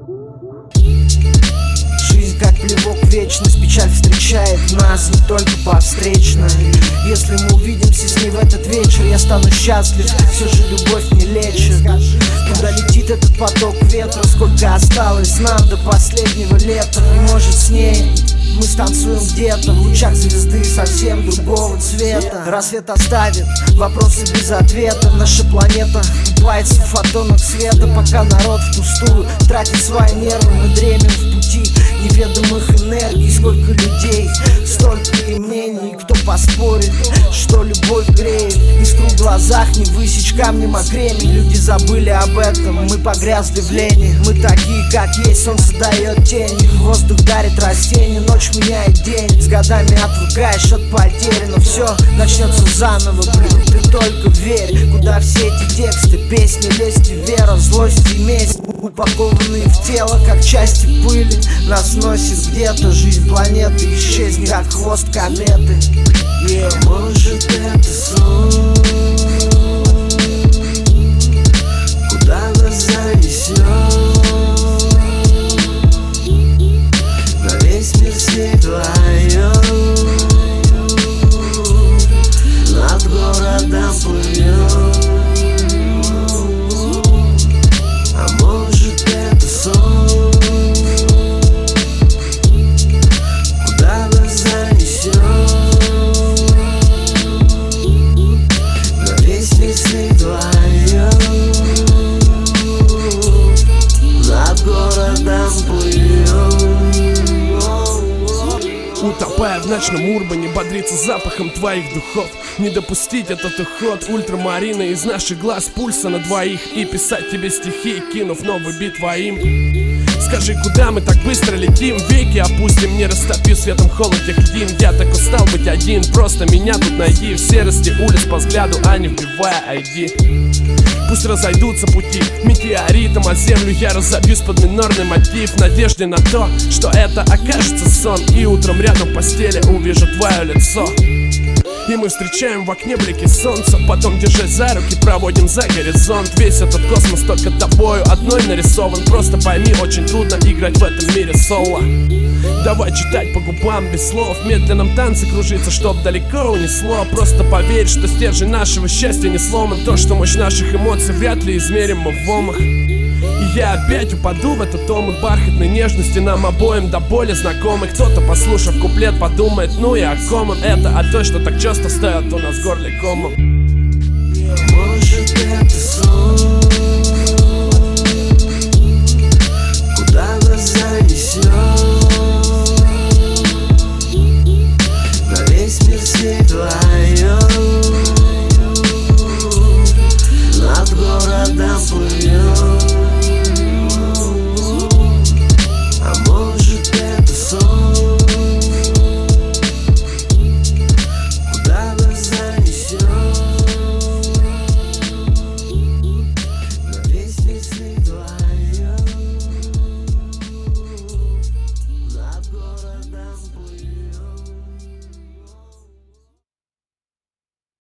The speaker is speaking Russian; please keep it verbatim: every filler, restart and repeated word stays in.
Жизнь как плевок в вечность, печаль встречает нас не только по встречной. Если мы увидимся с ней в этот вечер, я стану счастлив, все же любовь не лечит. Куда летит этот поток ветра, сколько осталось нам до последнего лета. И может с ней мы станцуем где-то в лучах звезды совсем другого цвета. Рассвет оставит вопросы без ответа. Наша планета купается в фотонах света. Пока народ впустую тратит свои нервы, мы дремем в пути неведомых энергий. Сколько людей, столько и мнений. Кто поспорит, что любовь греет? Искру в глазах не высечь камнем о кремень. Люди забыли об этом, мы погрязли в лени. Мы такие как есть, солнце дает тени, воздух дарит растения, ночь меняет день. С годами отвыкаешь от потери, но все начнется заново, блин, ты только верь. Куда все эти тексты, песни, лесть и вера, злость и месть, упакованные в тело, как части пыли, нас носит где-то. Жизнь планеты исчезнет, как хвост кометы. Yeah. Может это сон, куда нас занесет, на весь мир свет вдвоем над городом плывет. А может это сон, куда нас занесет, на весь мир свет вдвоем над городом плывет. Утопая в ночном урбане, бодриться запахом твоих духов. Не допустить этот уход ультрамарина из наших глаз, пульса на двоих. И писать тебе стихи, кинув новый бит твоим. Скажи, куда мы так быстро летим? Веки опустим, не растопив светом холод тех льдин. Я так устал быть один, просто меня тут найди. В серости улиц по взгляду, а не вбивая ай ди. Пусть разойдутся пути метеоритом, а землю я разобьюсь под минорный мотив, в надежде на то, что это окажется сон. И утром рядом в постели увижу твое лицо. И мы встречаем в окне блики солнца, потом, держась за руки, проводим за горизонт. Весь этот космос только тобою одной нарисован. Просто пойми, очень трудно играть в этом мире соло. Давай читать по губам без слов, в медленном танце кружиться, чтоб далеко унесло. Просто поверь, что стержень нашего счастья не сломан. То, что мощь наших эмоций вряд ли измерим мы в омах. И я опять упаду в этот омут бархатной нежности, нам обоим до боли знакомый. Кто-то, послушав куплет, подумает, ну и о ком он. Это о той, что так часто стоят у нас в горле комом.